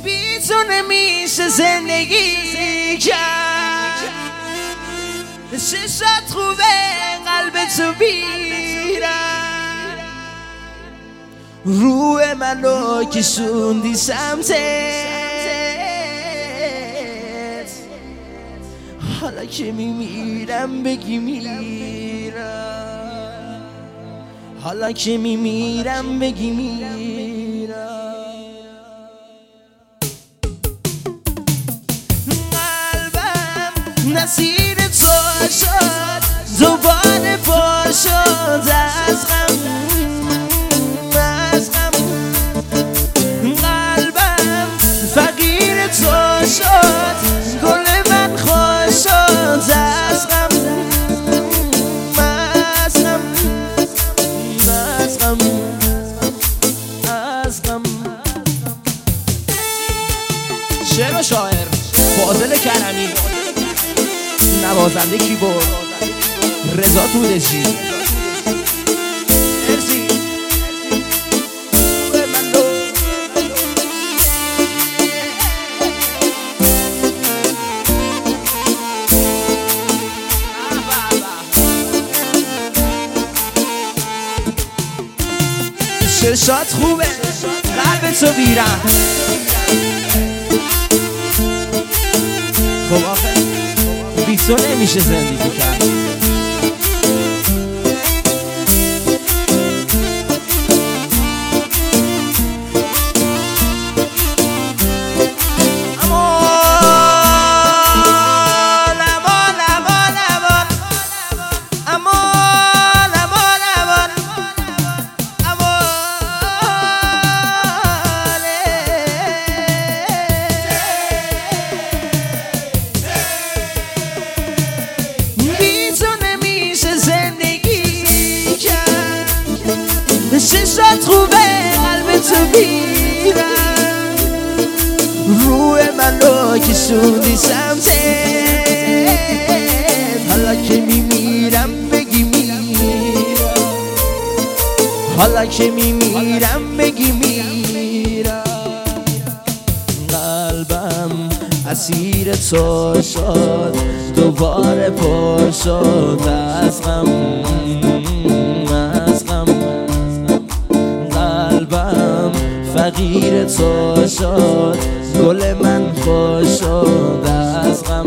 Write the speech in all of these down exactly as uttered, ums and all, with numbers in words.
بی تو نمیشه زندگی کرد. چشات خوبه قلب تو بیرم، روح منو کشوندی سمتت. حالا که میمیرم بگی میرم، حالا که میمیرم بگی میرم. قلبم نصیر تو شد، دوباره پر شد از غم، از غم. قلبم فقیر تو شد، گل من خوش شد از غم، از غم، از غم، از غم. شعر و شاعر فاضل کرمی، نوازنده کیبورد رضا تودشی. مرسی. چشات خوبه قلب تو بیرم. خب آخه بی تو نمیشه زندگی کرد. چشات خوبه قلب تو بیرم، روح منو کشوندی سمتت. حالا که میمیرم بگی میرم، حالا که میمیرم بگی میرم. قلبم اسیر تو شد، دوباره پر شد از غم، از غم. فقیر تو شد، گل من خوش شد از غم،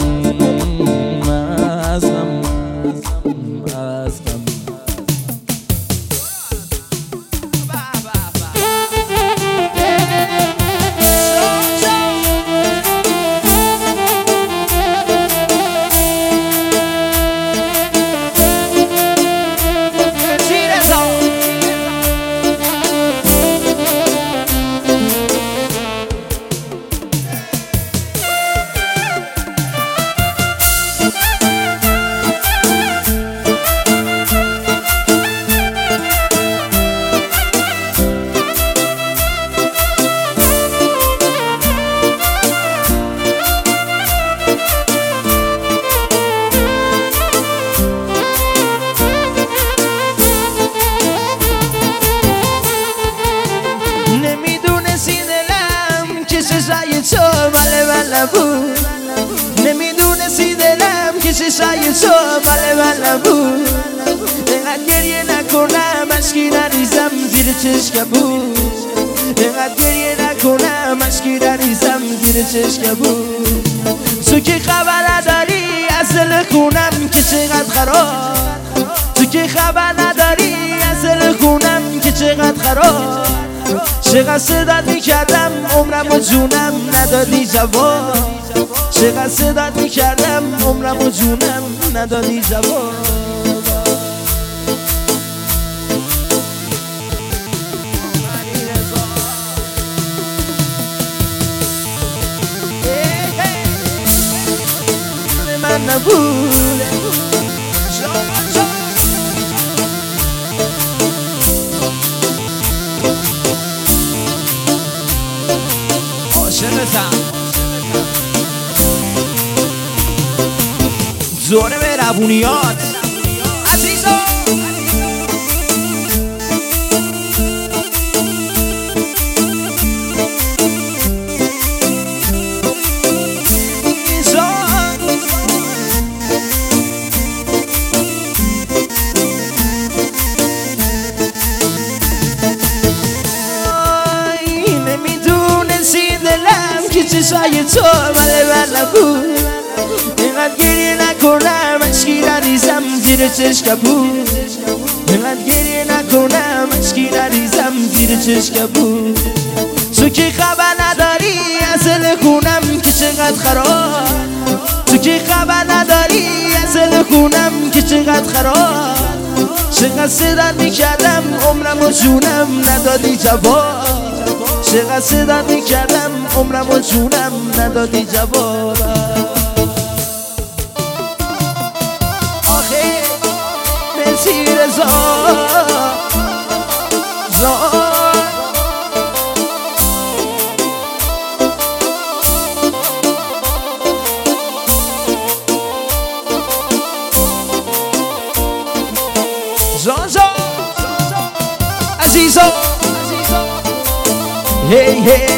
از غم، از غم. چشای تو مال من نبود، نمیدونستی دلم که چشای تو مال من نبود. اینقدر گریه نکنم اشکی نریزم زیر چشم بود، اینقدر گریه نکنم اشکی نریزم زیر چشم بود. تو که خبر نداری از دل خونم که چقدر خراب، تو که خبر نداری از دل خونم که چقدر خراب. چقدر صدات میکردم عمرم و جونم ندادی جواب، چقدر صدات میکردم عمرم و جونم ندادی جواب. من نبوده عاشقتم، زوره به روونیات عزیزا. تو بله بله بو اینقدر گریه نکنم اشکی نریزم زیر چشکبو اینقدر گریه نکنم اشکی نریزم زیر چشکبو تو که خبر نداری از دل خونم که چقدر خراب تو که خبر نداری از دل خونم که چقدر خراب چقدر صدت میکردم عمرم و جونم ندادی جواب چقدر صدت میکردم عمرم و جونم ندادی جواب آخه مرسی رضا زار زان زان عزیزا هی هی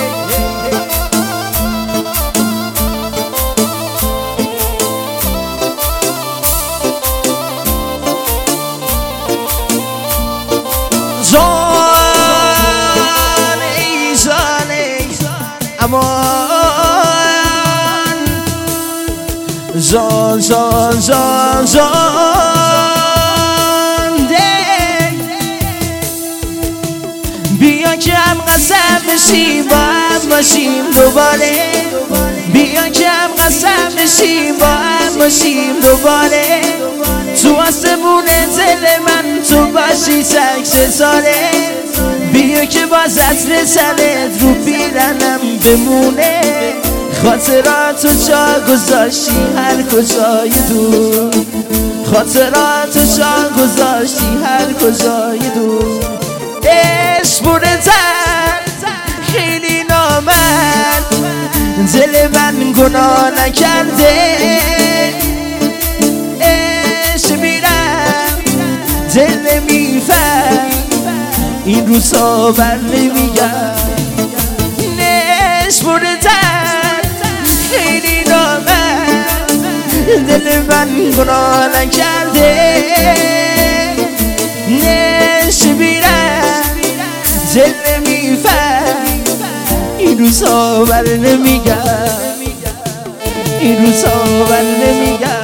زان ای زان ای امان زان زان زان زان بیا که هم قسم بشیم با هم باشیم دوباره بیا که هم قسم بشیم با هم باشیم دوباره تو آسمون دل من تو باشی سکس ساله بیا که باز عطر سرت رو پیرنم بمونه خاطراتو جا گذاشتی هر کجای دور خاطراتو جا گذاشتی هر کجای دور عشق بودتر خیلی نامرد دل من گناه نکرده عشق میرم دل نمیفهم این روزا بر نمیگم عشق بودتر خیلی نامرد دل من گناه نکرده عشق میرم دل نمیفهم این روزا بر نمیگم این روزا بر نمیگم